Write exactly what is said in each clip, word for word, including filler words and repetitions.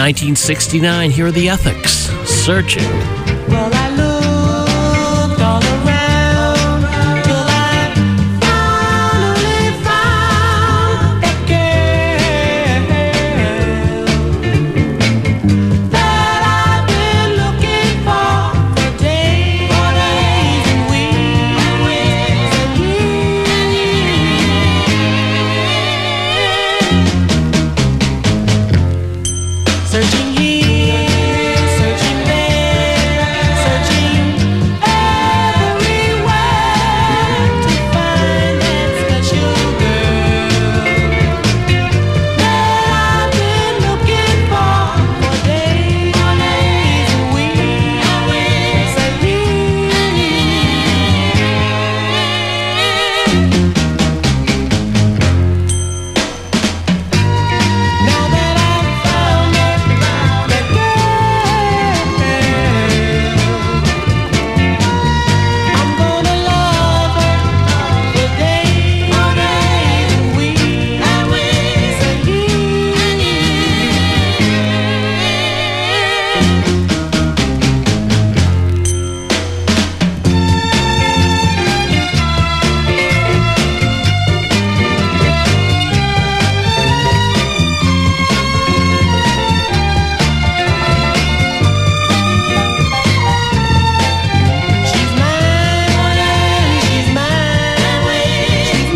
nineteen sixty-nine, here are the Ethics, Searching. Well, I looked all around till I finally found that girl that I've been looking for for days and weeks and years. Searching here, searching there, searching everywhere to find that special girl that I've been looking for for days and weeks and years. Now that I've found that I'm gonna love her for days and weeks and she's mine, she's mine, she's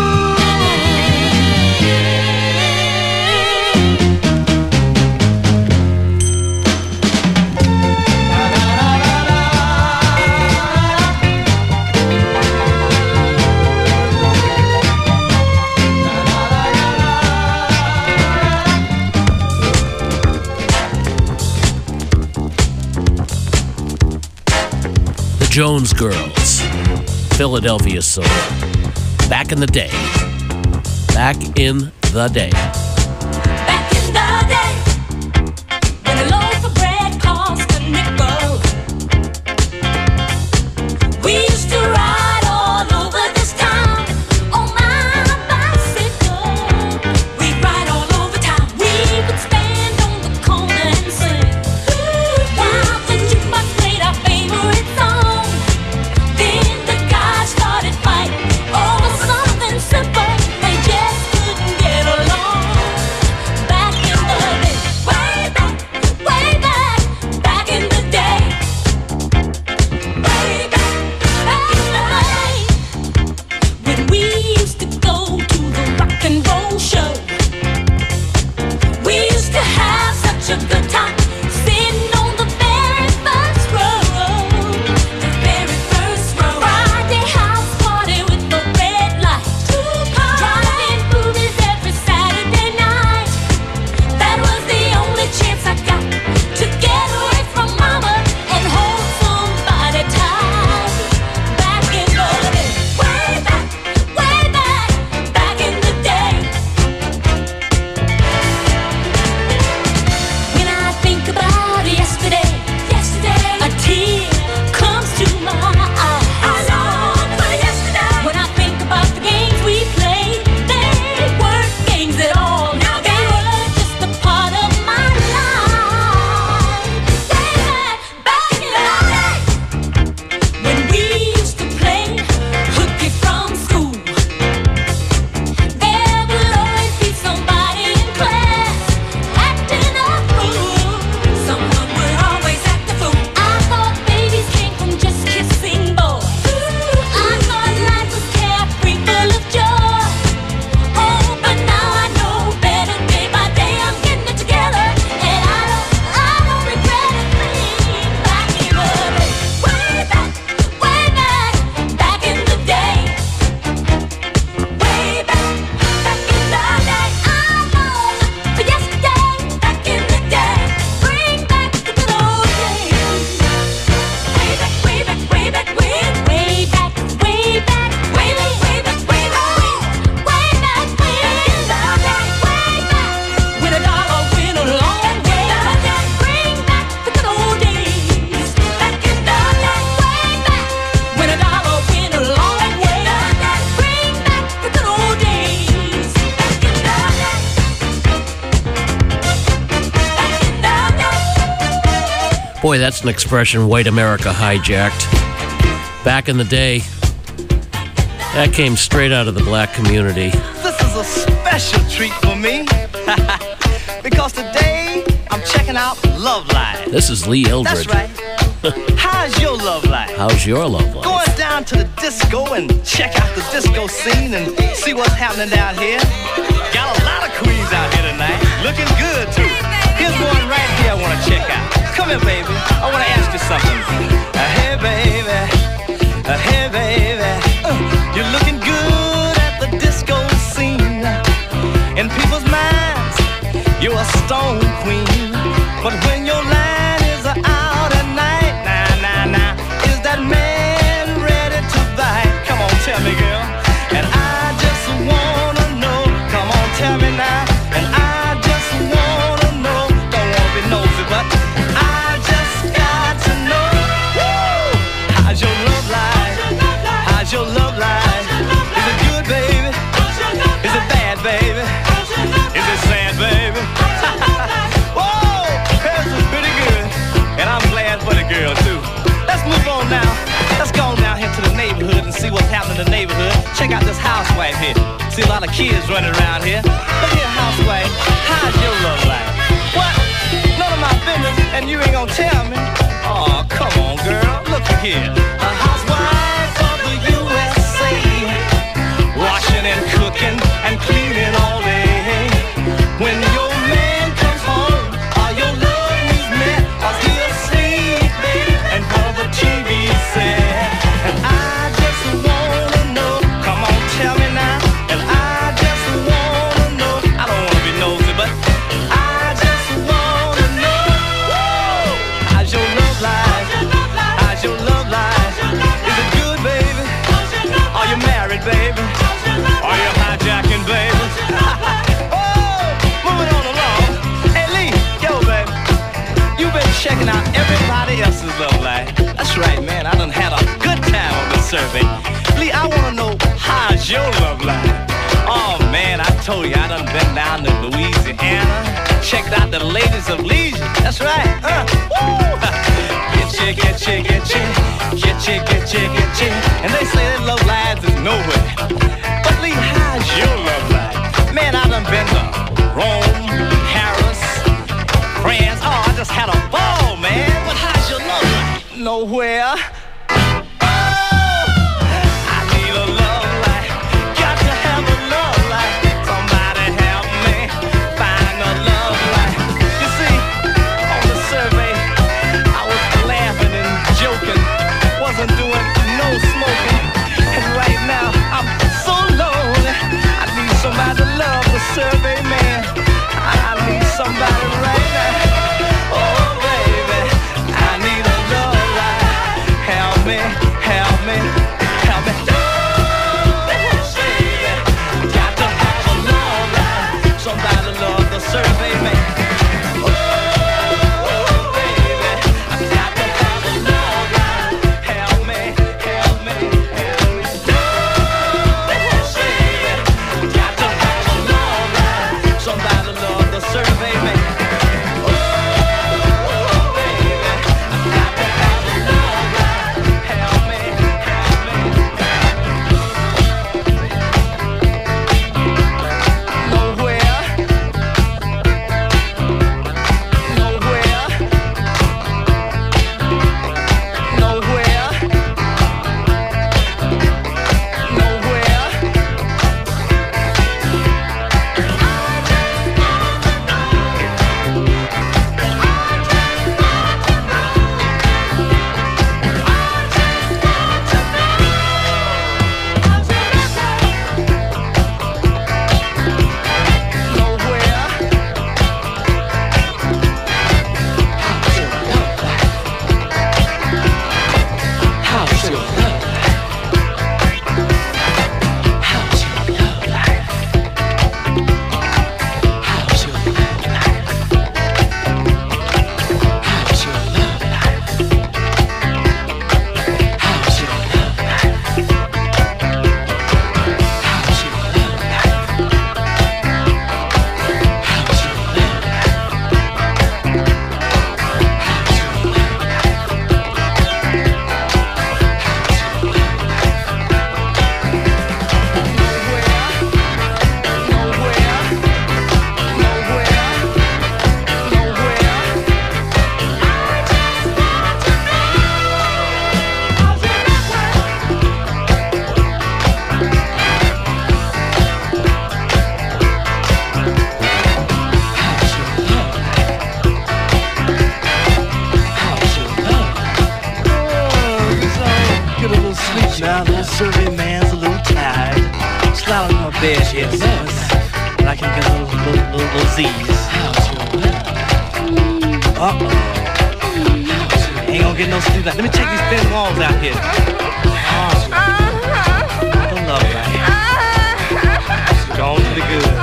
The Jones Girls, Philadelphia Soul. Back in the day. Back in the day. Back in the day, when a loaf of bread cost a nickel, we used to ride all over this town on my bicycle. We'd ride all over town. We would stand on the corner and sing while the jukebox played our favorite song. Then the guys started fighting over something simple. They just couldn't get along. Boy, that's an expression white America hijacked. Back in the day, that came straight out of the black community. This is a special treat for me because today I'm checking out Love Life. This is Lee Eldred. That's right. How's your love life? How's your love life? Going down to the disco and check out the disco scene and see what's happening down here. Got a lot of queens out here tonight, looking good too. Here's one right here I want to check out. Come here, baby. I want to ask you something. Uh, hey, baby. Uh, hey, baby. Uh, you're looking good at the disco scene. In people's minds, you're a stone queen. But when your line is out at night, nah, nah, nah, is that man ready to bite? Come on, tell me, girl. And I just wanna know. Come on, tell me now. And I just wanna know. Don't wanna be nosy, but I just got to know. Woo! How's your love life? How's your love life? Is it good, baby? Is it bad, baby? Is it sad, baby? Whoa! Hers is pretty good. And I'm glad for the girl, too. Let's move on now. Let's go on down here to the neighborhood and see what's happening in the neighborhood. Check out this housewife here. See a lot of kids running around here. Look here, housewife. How's your love life? What? None of my business, and you ain't gonna tell me? Oh, come on, girl. Look here. A housewife of the U S A. Washing and cooking and cleaning all day. When your man comes home, all your love needs met. Cause he asleep, baby, and for the T V set. And I just wanna know. Come on, tell me now. And I just wanna know. I don't wanna be nosy, but I just wanna know. Woo! How's your love life? How's your love life? Is it good, baby? Are you married, baby? Are you hijacking, baby? Oh, moving on along. Hey, Lee, yo, baby. You've been checking out everybody else's love life. That's right, man. I done had a good time on this survey. Lee, I wanna know, how's your love life? Oh, man, I told you I done been down to Louisiana. Checked out the ladies of leisure. That's right. Uh, woo! Get you, get you, get you. Get you, get you, get you. And they say that love lives is nowhere. But Lee, how's your love life? Man, I done been to Rome, Paris, France. Oh, I just had a ball, man. But how's your love life? Nowhere. I need a love life. Got to have a love life. Somebody help me find a love life. You see, on the survey, I was laughing and joking. Wasn't doing no smoking. And right now, I'm so lonely. I need somebody to love the survey, man. I need somebody right now. Oh, baby, I need a love life. Help me, help me, help me. Oh, baby, got to have a love life. Somebody to love the survey, man. Oh, baby, I got to have a love life. Help me, help me, help me. Oh, baby, got to have a love life. Somebody to love the survey, man. Oh, baby, I got to have a love life. Help me, help me. sleep now. Little survey man's a little tired. Slide on my bed here, so and I can get a little, little, little, little Z's. Uh-oh. Ain't gonna get no sleep. Let me check these thin walls out here. Oh, I don't love it right here. Gone to the good.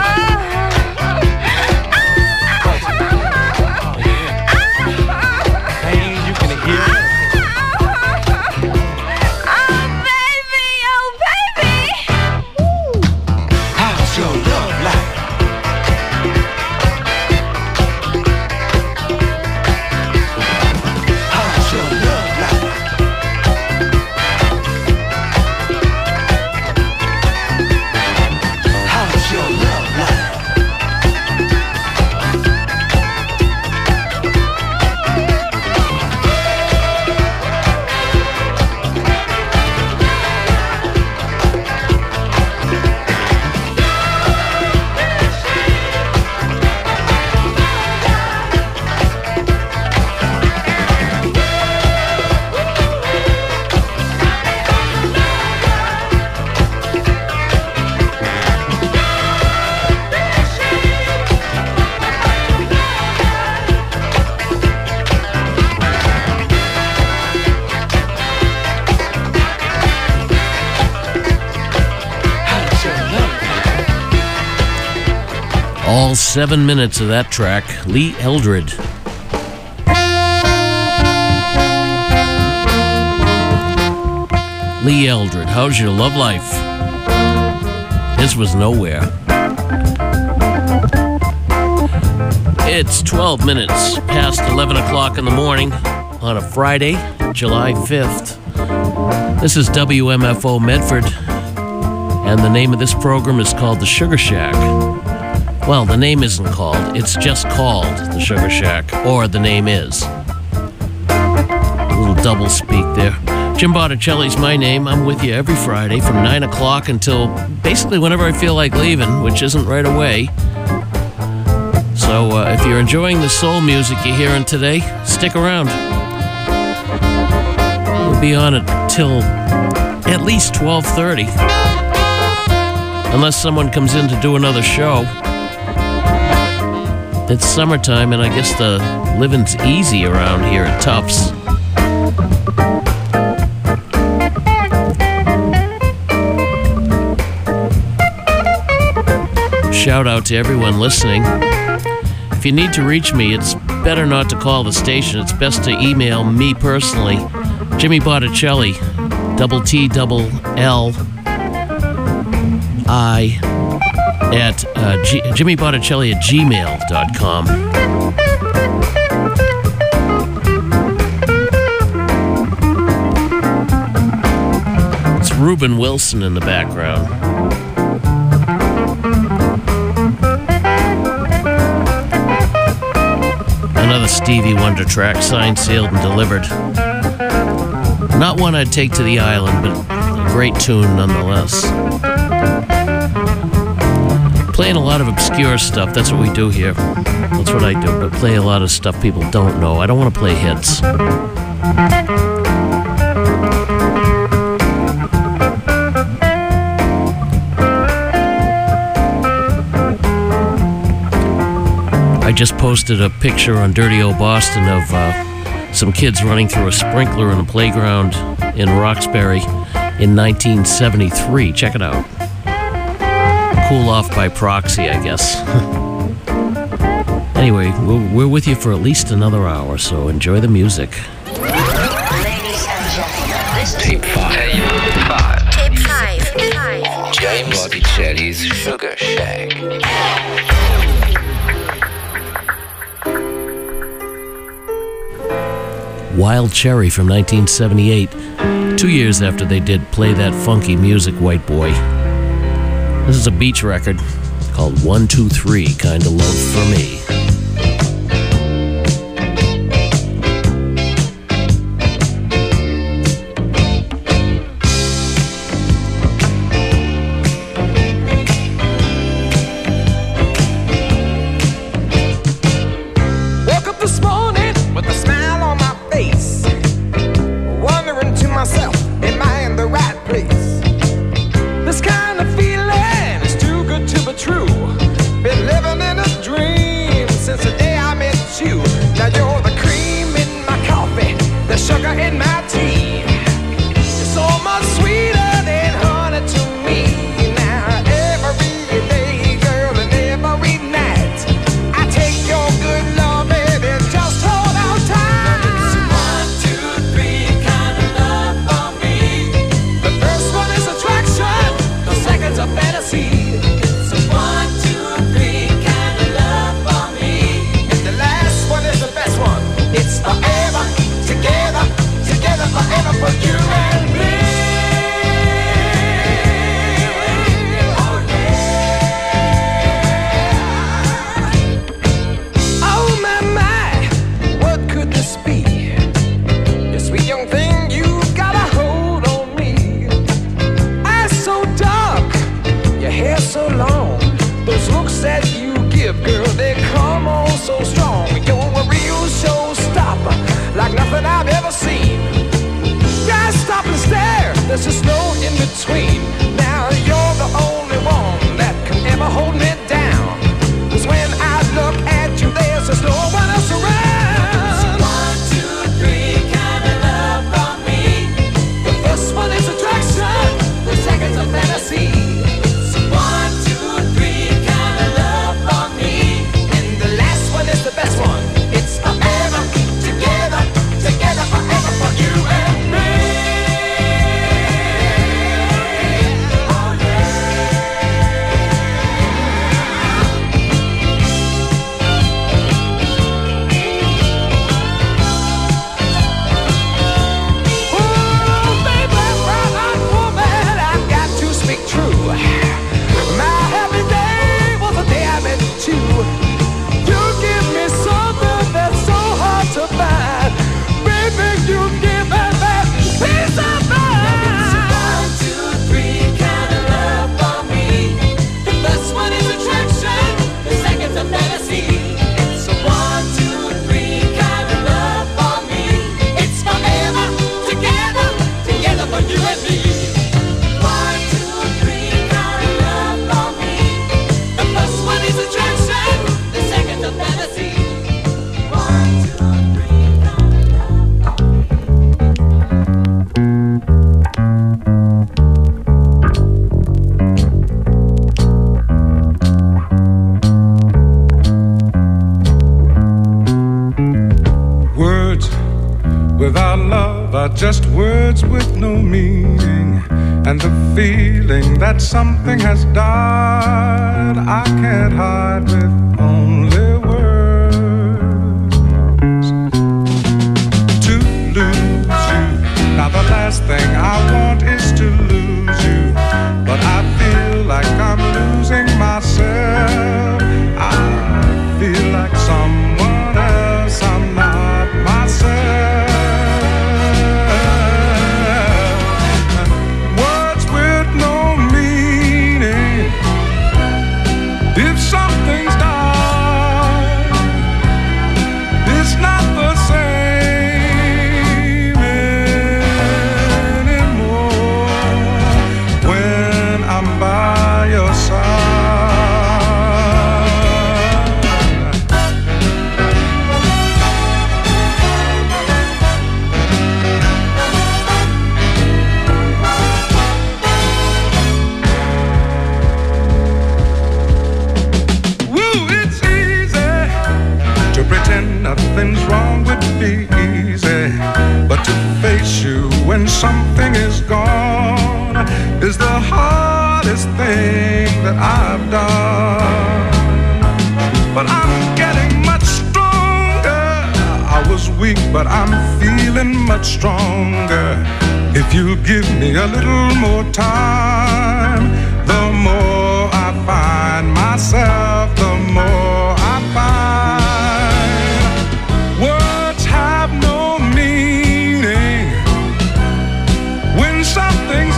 All seven minutes of that track, Lee Eldred. Lee Eldred, how's your love life? This was nowhere. It's twelve minutes past eleven o'clock in the morning on a Friday, July fifth. This is W M F O Medford, and the name of this program is called The Sugar Shack. Well, the name isn't called, it's just called The Sugar Shack, or the name is. A little double speak there. Jim Botticelli's my name. I'm with you every Friday from nine o'clock until basically whenever I feel like leaving, which isn't right away. So uh, if you're enjoying the soul music you're hearing today, stick around. We'll be on it till at least twelve thirty. Unless someone comes in to do another show. It's summertime, and I guess the living's easy around here at Tufts. Shout out to everyone listening. If you need to reach me, it's better not to call the station. It's best to email me personally, Jimmy Botticelli, double T double L I at uh, G- Jimmy Botticelli at gmail dot com. It's Reuben Wilson in the background. Another Stevie Wonder track, signed, sealed, and delivered. Not one I'd take to the island, but a great tune nonetheless. Playing a lot of obscure stuff, that's what we do here. That's what I do, but play a lot of stuff people don't know. I don't want to play hits. I just posted a picture on Dirty Old Boston of uh, some kids running through a sprinkler in a playground in Roxbury in nineteen seventy-three. Check it out. Cool off by proxy, I guess. Anyway, we're, we're with you for at least another hour, so enjoy the music. Ladies and gentlemen, this is Tape five. Tape five. Tape five. five. James Botticelli's Sugar Shack. Wild Cherry from nineteen seventy-eight, two years after they did Play That Funky Music, White Boy. This is a Beach record called one two three, Kinda Love for Me. Woke up this morning with a smile on my face, wondering to myself, am I in the right between. Now you're the only one that can ever hold me down. 'Cause when I look at you, there's just no one else around. One, two, three, kind of love from me. The first one is attraction, the second's a fantasy. One, two, three, kind of love from me. And the last one is the best one. It's forever, together, together forever for you and me. Just words with no meaning, and the feeling that something has died I can't hide with only words. To lose you, now the last thing I want is to lose you, but I feel like I'm losing myself. I feel like someone else, I'm not myself. Nothing's wrong would be easy, but to face you when something is gone is the hardest thing that I've done. But I'm getting much stronger. I was weak, but I'm feeling much stronger. If you give me a little more time, the more I find myself, the more I find. Words have no meaning when something's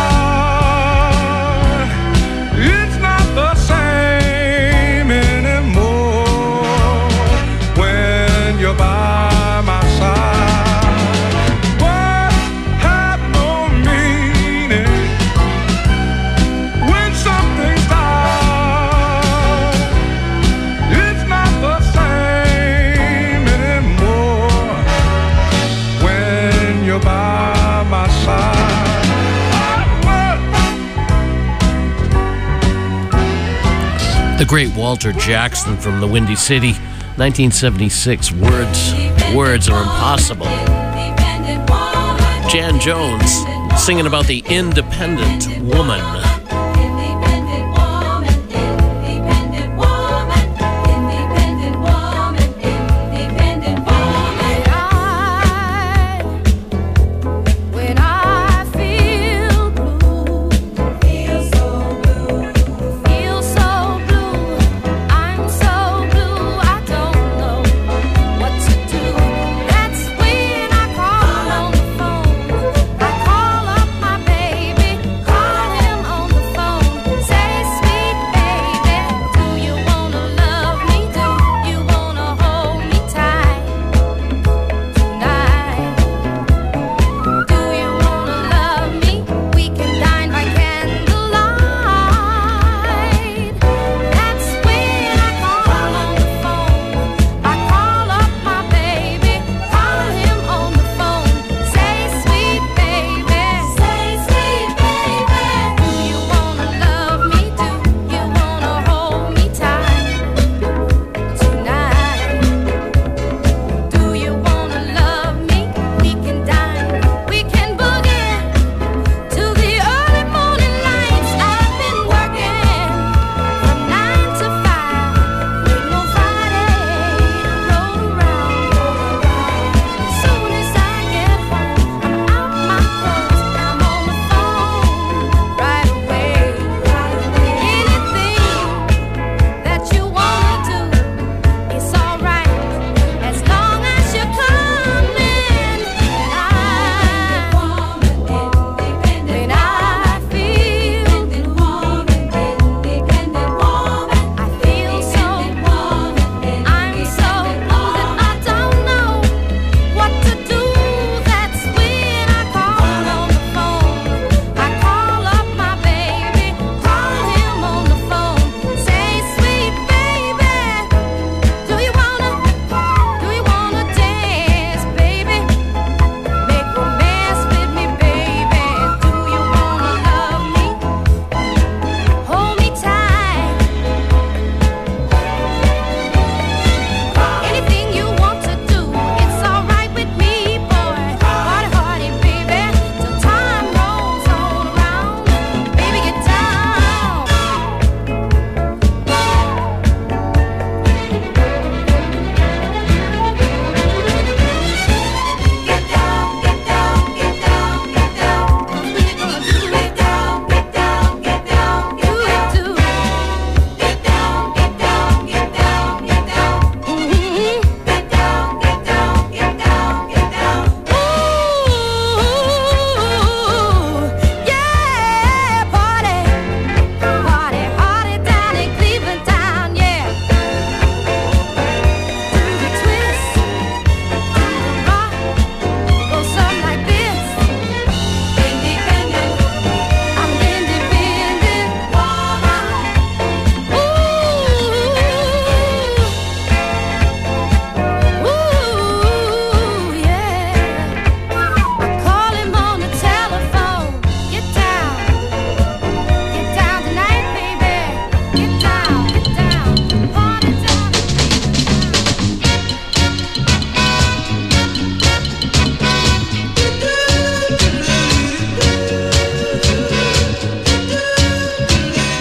died. It's not the same anymore when you're by my side. Words have no meaning when something's died. It's not the same anymore when you're by my side. The great Walter Jackson from the Windy City, nineteen seventy-six. Words, words are impossible. Jan Jones singing about the independent woman. When I feel blue, feel so blue, feel so blue, I'm so blue, I don't know what to do. That's when I call on the phone. I call up my baby, call him on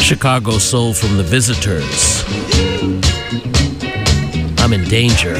Chicago soul from the Visitors. I'm in danger.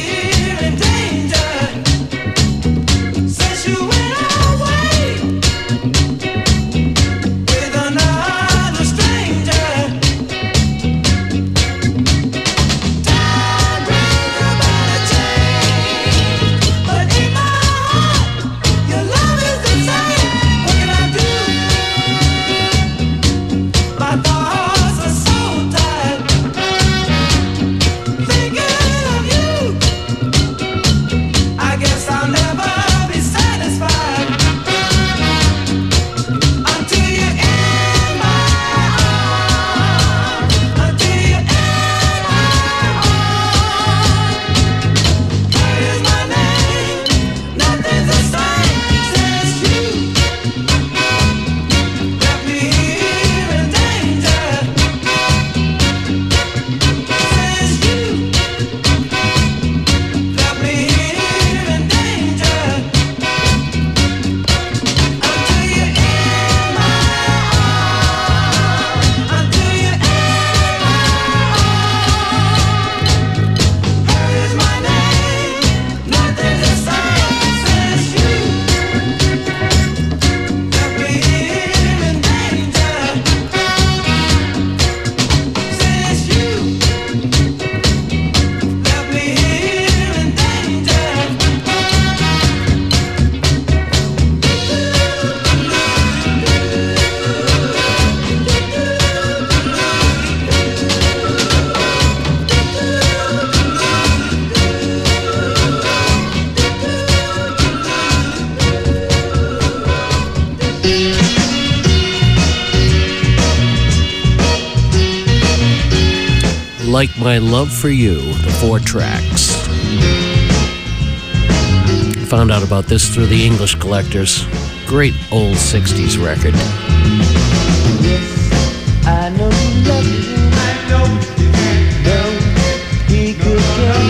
Like My Love for You, the four tracks. Found out about this through the English Collectors. Great old sixties record. Yes, I know you love him. I know you can. Though he could care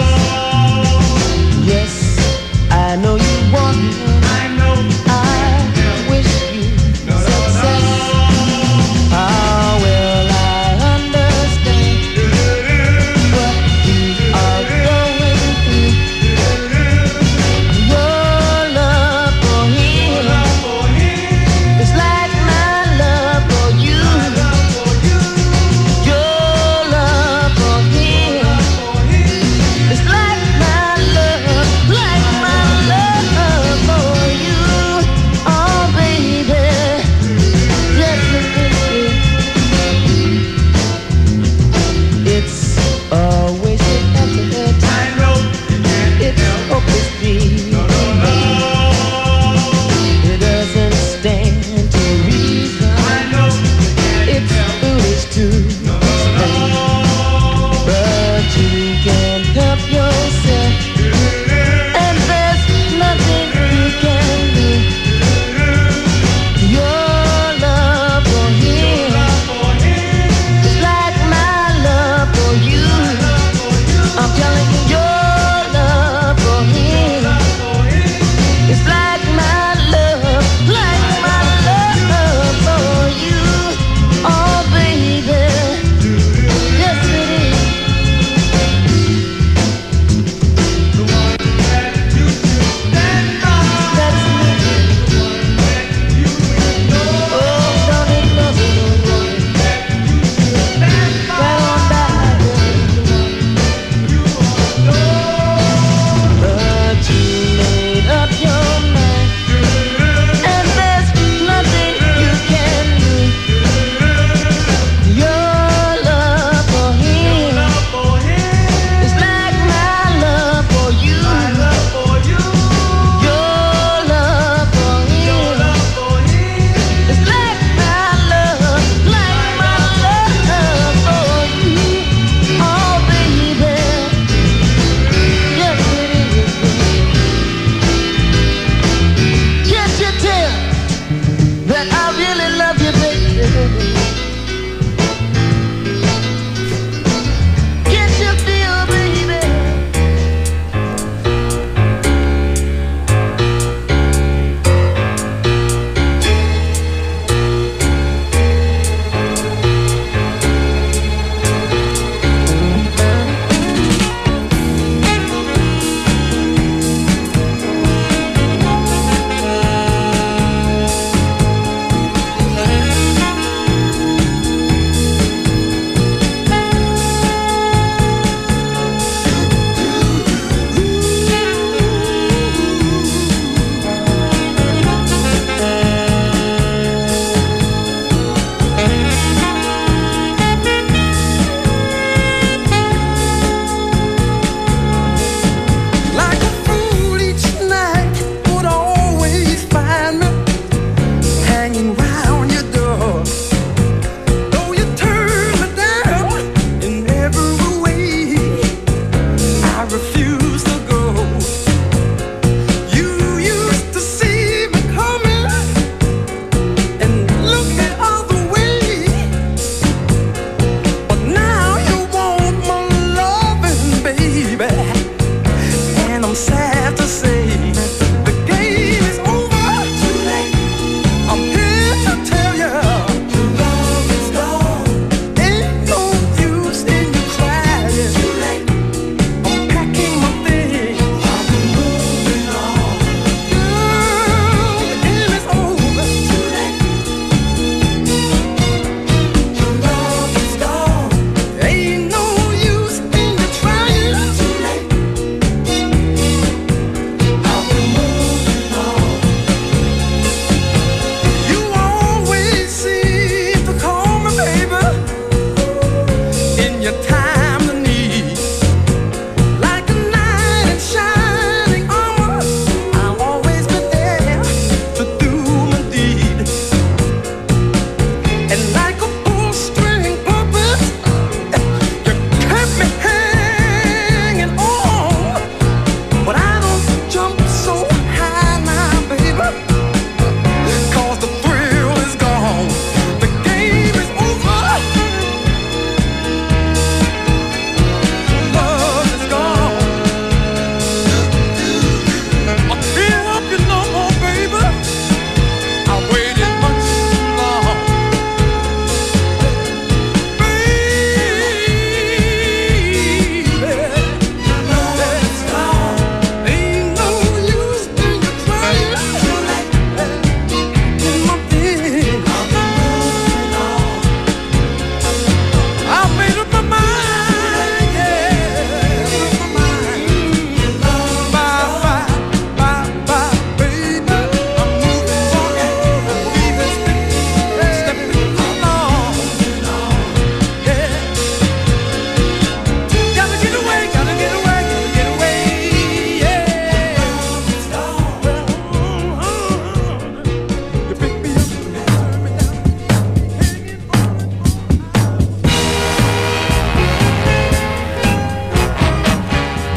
less. Yes, I know you want him. I know. I wish you success. Ah, well, I understand what you are going through. Your love for him is like my love for you. Your love for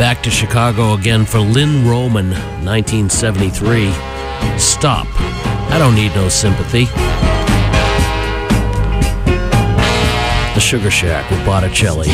back to Chicago again for Lynn Roman, nineteen seventy-three. Stop. I don't need no sympathy. The Sugar Shack with Botticelli.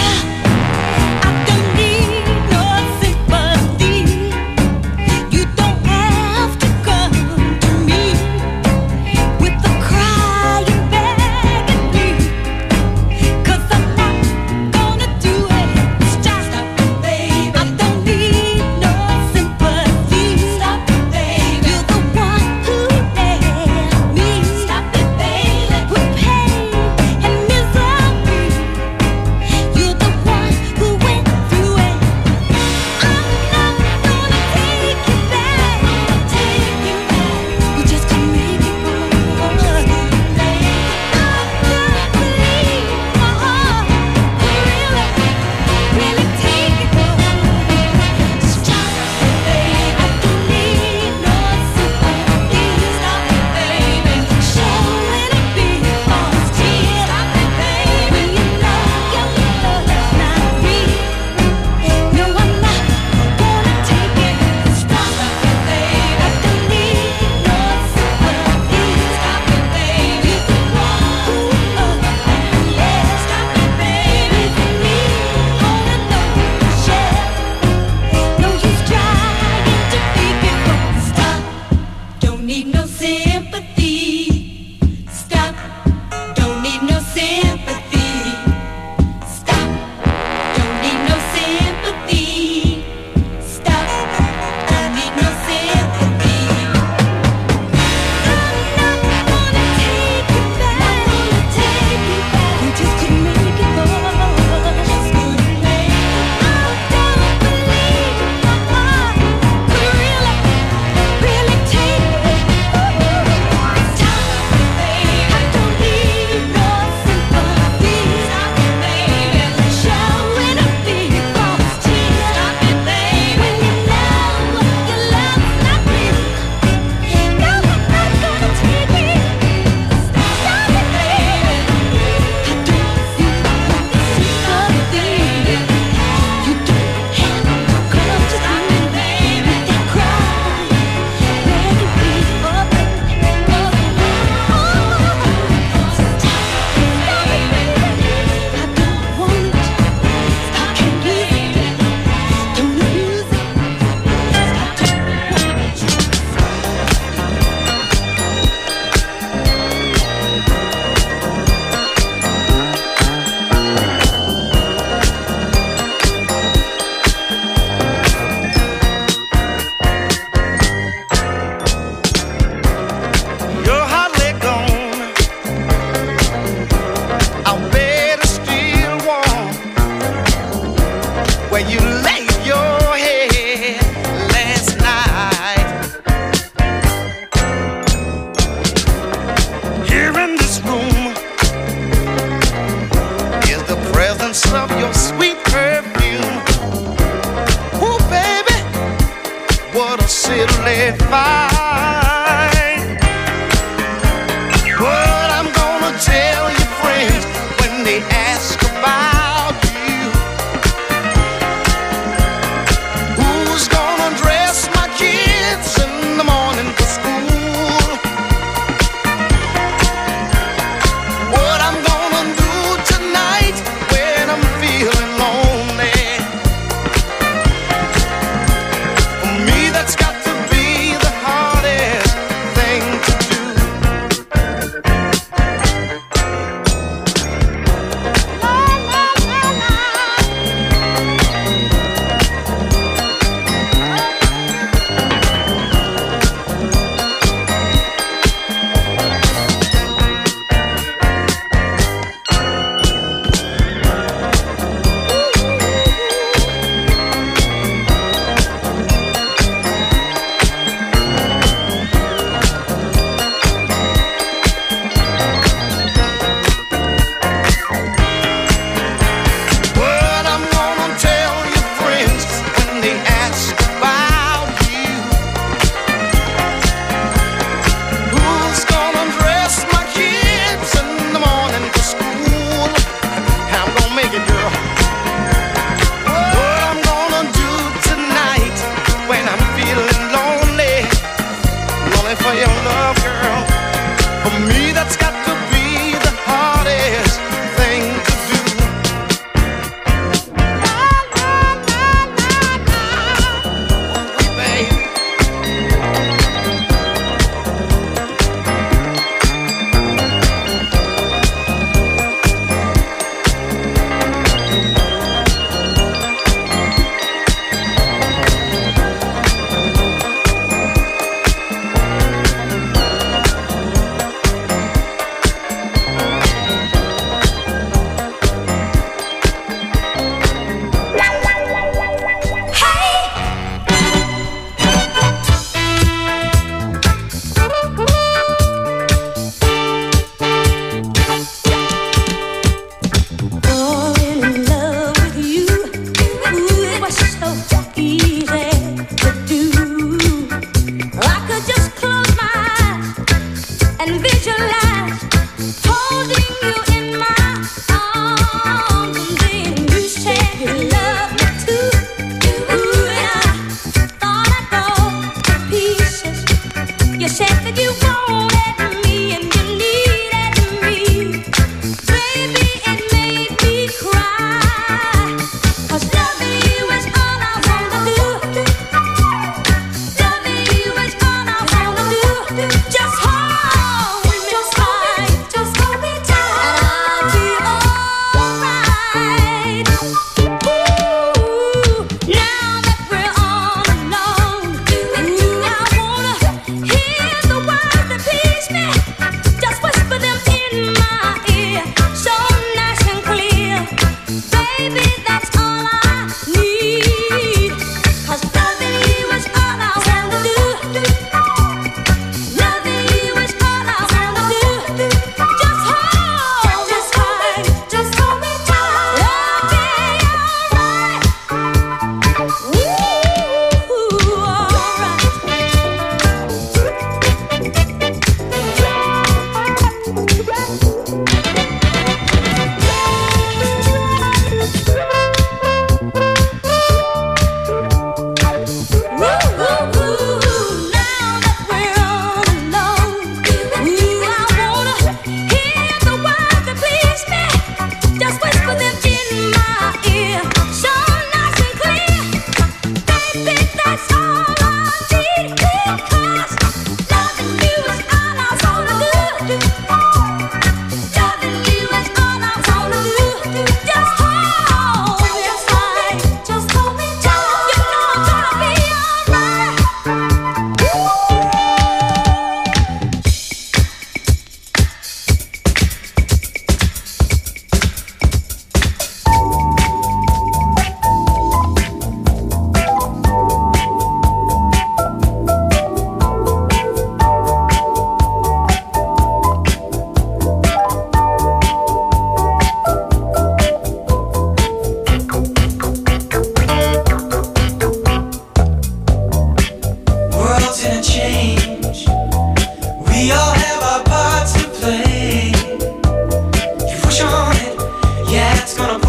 That's got to be the heart.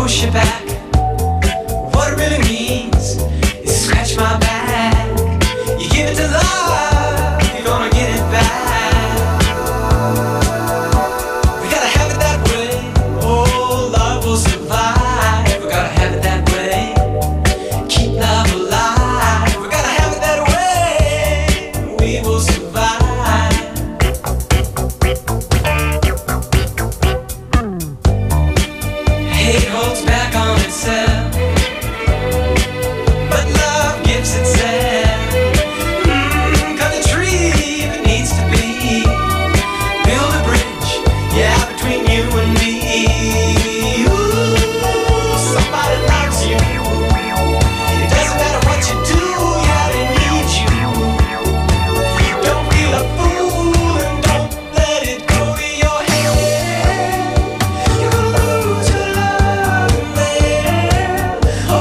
push you back. What it really means is scratch my back. You give it to love, you're gonna get it back. We gotta have it that way. Oh, love will survive. We gotta have it that way. Keep love alive. We gotta have it that way. We will survive. Hate holds back on itself, but love gives itself. Mm, cut the tree if it needs to be. Build a bridge, yeah, between you and me. Ooh, somebody loves you. It doesn't matter what you do, yeah, they need you. Don't feel a fool and don't let it go to your head. You're gonna lose your love in there.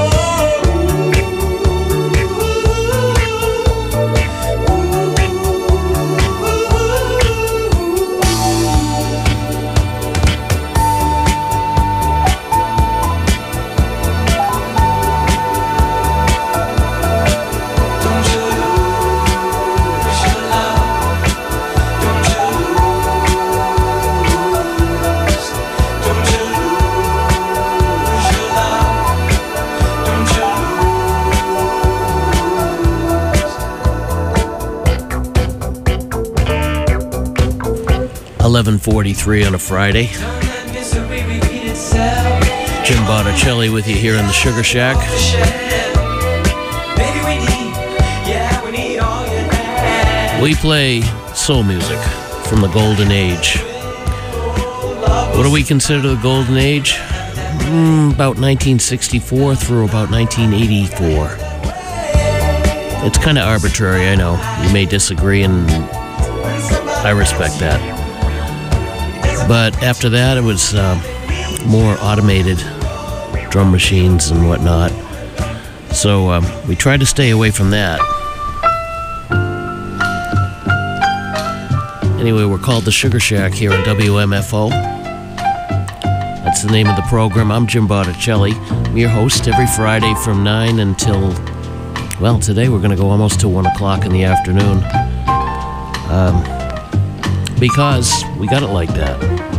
Don't you lose your love? Don't you lose? Don't you lose your love? Don't you eleven forty-three on a Friday. don't let misery repeat itself? Jim Botticelli with you here in the Sugar Shack. Baby, we need, yeah, we need all you have. We play soul music from the Golden Age. What do we consider the Golden Age? Mm, about nineteen sixty-four through about nineteen eighty-four. It's kind of arbitrary, I know. You may disagree, and I respect that. But after that, it was uh, more automated drum machines and whatnot. So um, we tried to stay away from that. Anyway, we're called the Sugar Shack here on W M F O. That's the name of the program. I'm Jim Botticelli. I'm your host every Friday from nine until, well, today we're going to go almost to one o'clock in the afternoon. Um, because we got it like that.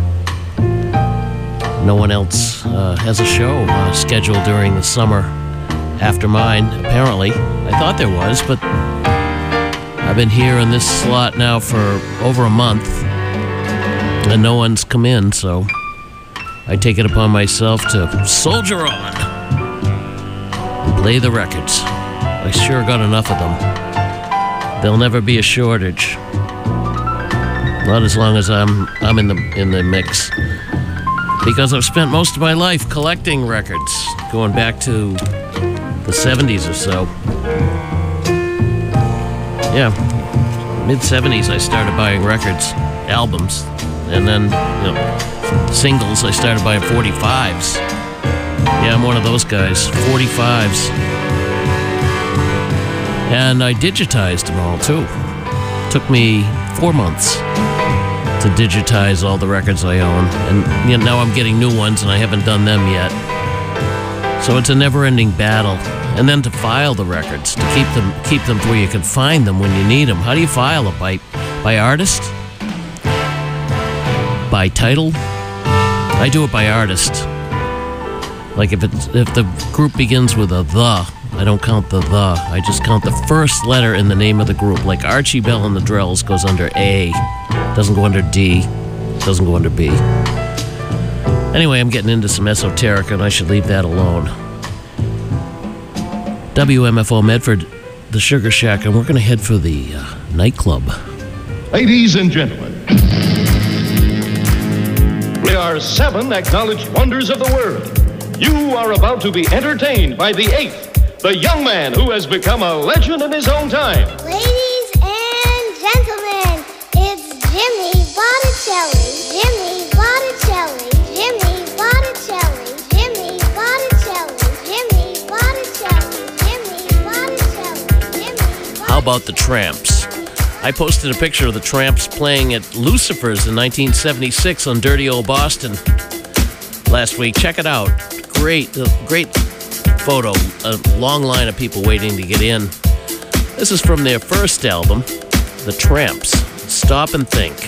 No one else uh, has a show uh, scheduled during the summer after mine, apparently. I thought there was, but I've been here in this slot now for over a month, and no one's come in, so I take it upon myself to soldier on and play the records. I sure got enough of them. There'll never be a shortage. Not as long as I'm I'm in the in the mix. Because I've spent most of my life collecting records, going back to the seventies or so. Yeah, mid seventies I started buying records, albums, and then, you know, singles. I started buying forty-fives. Yeah, I'm one of those guys, forty-fives. And I digitized them all too. Took me four months to digitize all the records I own, and you know, now I'm getting new ones and I haven't done them yet. So it's a never-ending battle. And then to file the records, to keep them keep them where you can find them when you need them. How do you file it? By by artist? By title? I do it by artist. Like if it's if the group begins with a the, I don't count the the. I just count the first letter in the name of the group. Like Archie Bell and the Drells goes under A. Doesn't go under D. Doesn't go under B. Anyway, I'm getting into some esoteric, and I should leave that alone. W M F O Medford, the Sugar Shack, and we're going to head for the uh, nightclub. Ladies and gentlemen, we are seven acknowledged wonders of the world. You are about to be entertained by the eighth, the young man who has become a legend in his own time. Ladies and gentlemen, it's Jimmy Botticelli. Jimmy Botticelli. Jimmy Botticelli. Jimmy Botticelli. Jimmy Botticelli. Jimmy Botticelli. Jimmy Botticelli. How about the Tramps? I posted a picture of the Tramps playing at Lucifer's in nineteen seventy-six on Dirty Old Boston last week. Check it out. great, uh, great photo. A long line of people waiting to get in. This is from their first album, The Tramps. Stop and Think.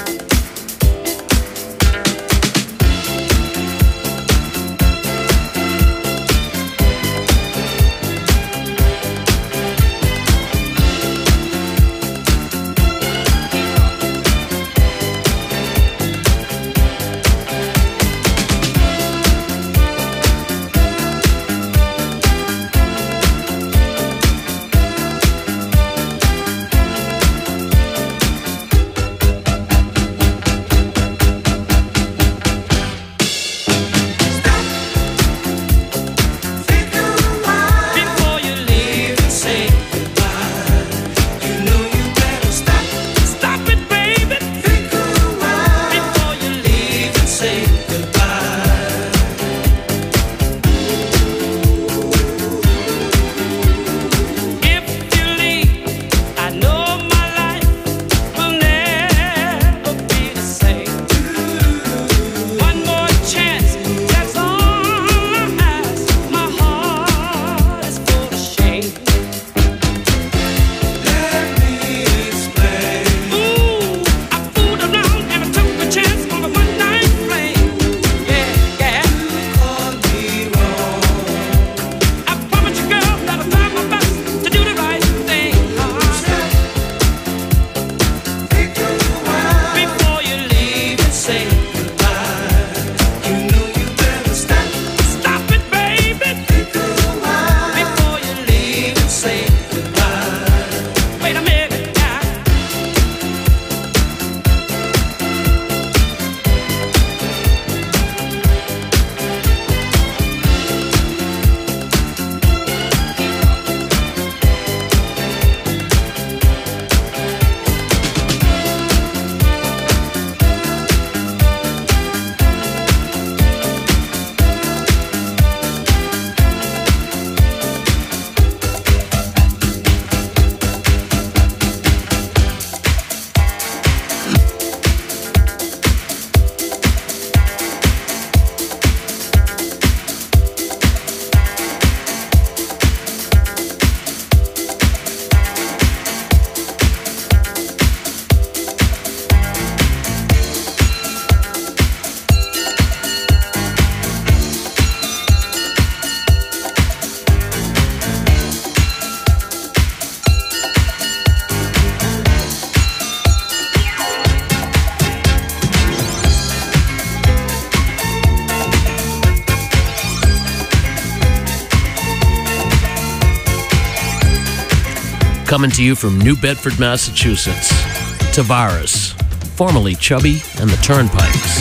Coming to you from New Bedford, Massachusetts, Tavares, formerly Chubby and the Turnpikes.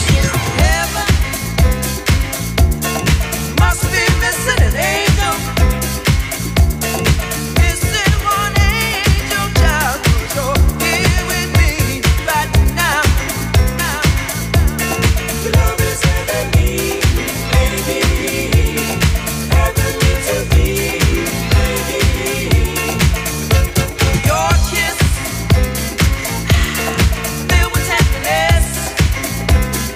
Filled with happiness.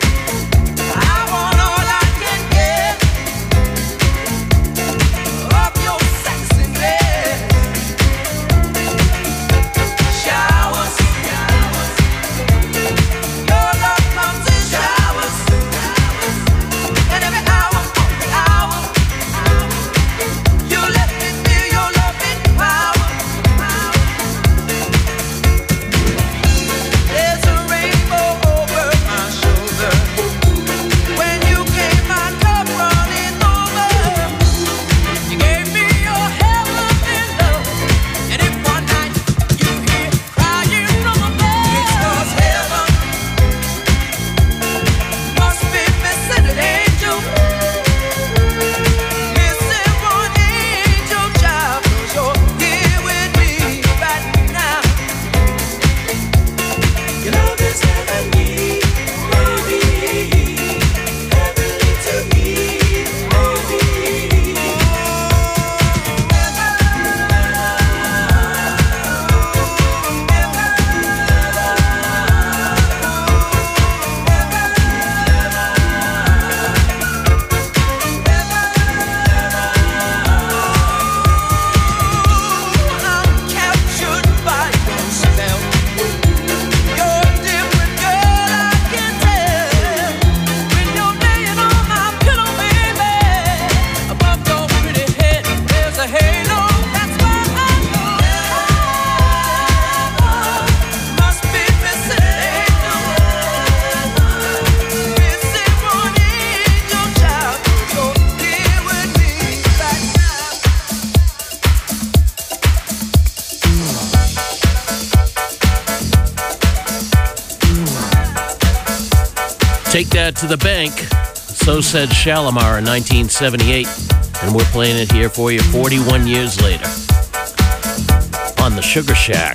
that to the bank. So said Shalimar in nineteen seventy-eight. And we're playing it here for you forty-one years later on the Sugar Shack.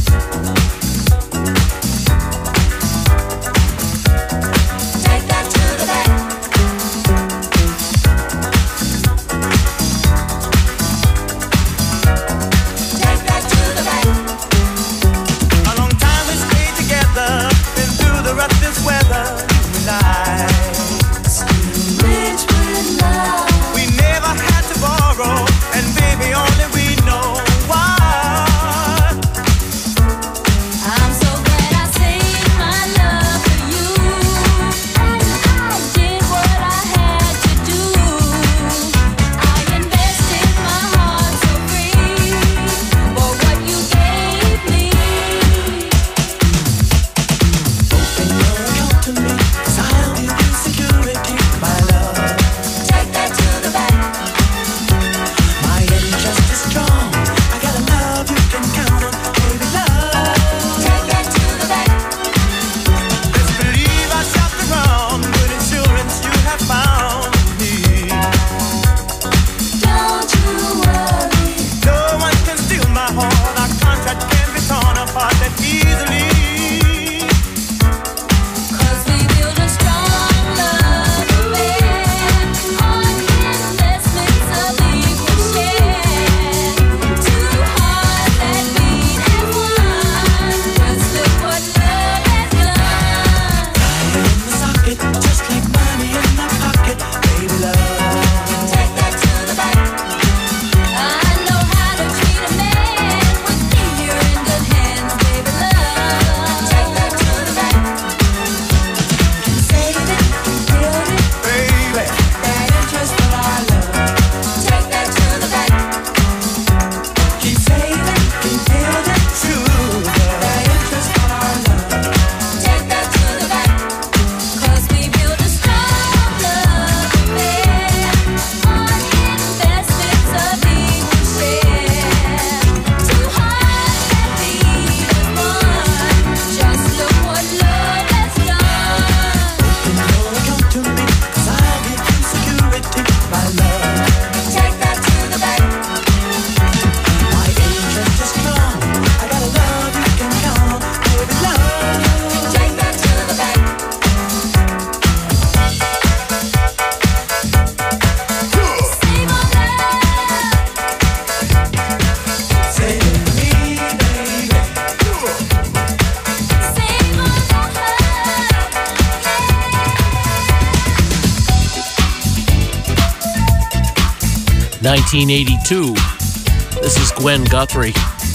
nineteen eighty-two. This is Gwen Guthrie.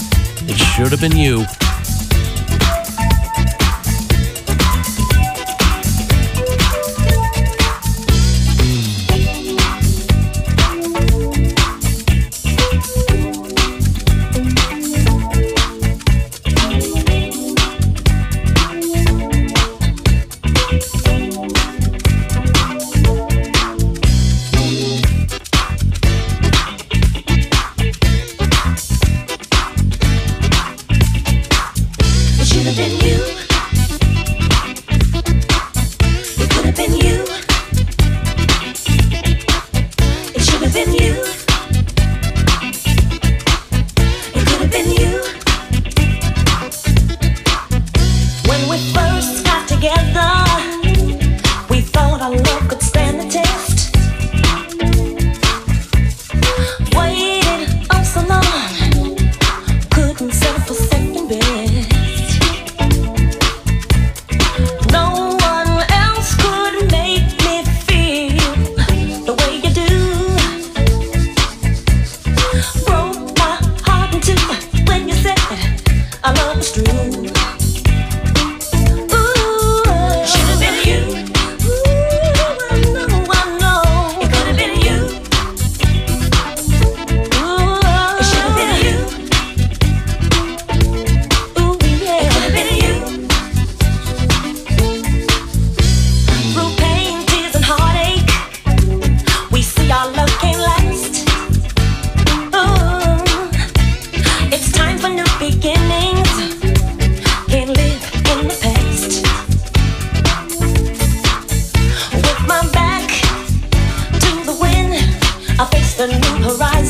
It should have been you.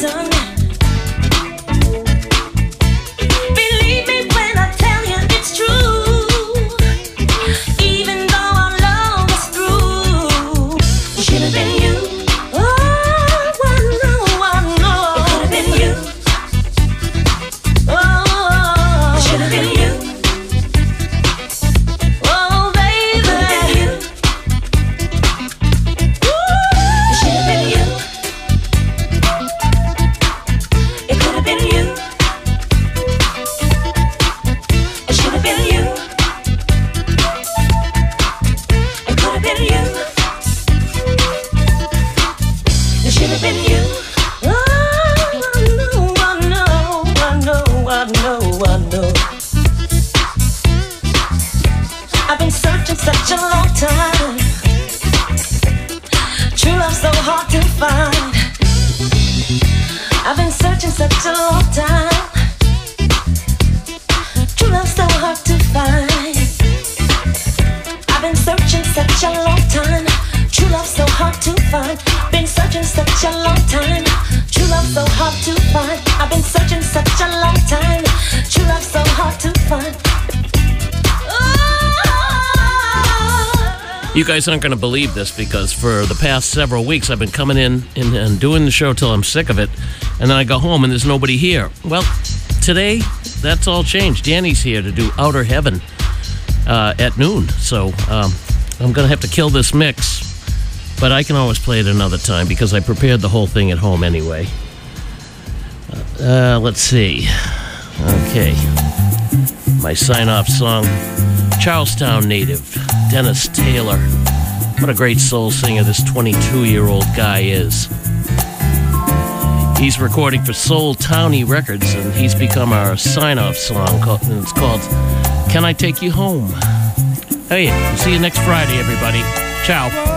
reason. Believe me when I tell you it's true. Even though our love was through, it should have been you. Oh, I know, I know. It could have been you. Oh, it should have been you. Oh, baby. It should have been you. It could have been you. It should have been you. It could have been you. It should have been you. Oh, I know, I know, I know, I know, I know. I've been searching such a long time. True love so hard to find. I've been searching such a long time. True love so hard to find. I've been searching such a long time. True love so hard to find. Been searching such a long time. True love so hard to find. I've been searching such a long time. True love so hard to find. You guys aren't going to believe this because for the past several weeks I've been coming in and, and doing the show till I'm sick of it, and then I go home and there's nobody here. Well, today that's all changed. Danny's here to do Outer Heaven uh, at noon, so um, I'm going to have to kill this mix, but I can always play it another time because I prepared the whole thing at home anyway. Uh, let's see. Okay. My sign-off song, Charlestown native, Dennis Taylor. What a great soul singer this twenty-two-year-old guy is. He's recording for Soul Townie Records, and he's become our sign-off song, and it's called Can I Take You Home? Hey, we'll see you next Friday, everybody. Ciao.